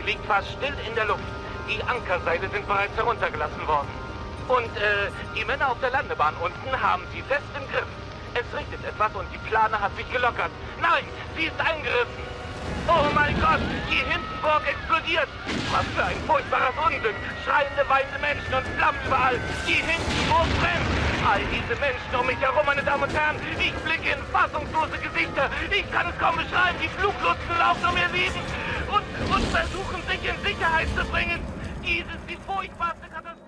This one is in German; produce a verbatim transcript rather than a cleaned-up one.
liegt fast still in der Luft. Die Ankerseile sind bereits heruntergelassen worden. Und äh, die Männer auf der Landebahn unten haben sie fest im Griff. Es regnet etwas und die Plane hat sich gelockert. Nein, sie ist eingerissen. Oh mein Gott, die Hindenburg explodiert. Was für ein furchtbares Unglück. Schreiende, weinende Menschen und Flammen überall. Die Hindenburg brennt. All diese Menschen um mich herum, meine Damen und Herren. Ich blicke in fassungslose Gesichter. Ich kann es kaum beschreiben. Die Fluglotsen laufen um ihr Leben und, und versuchen, sich in Sicherheit zu bringen. Dies ist die furchtbarste Katastrophe.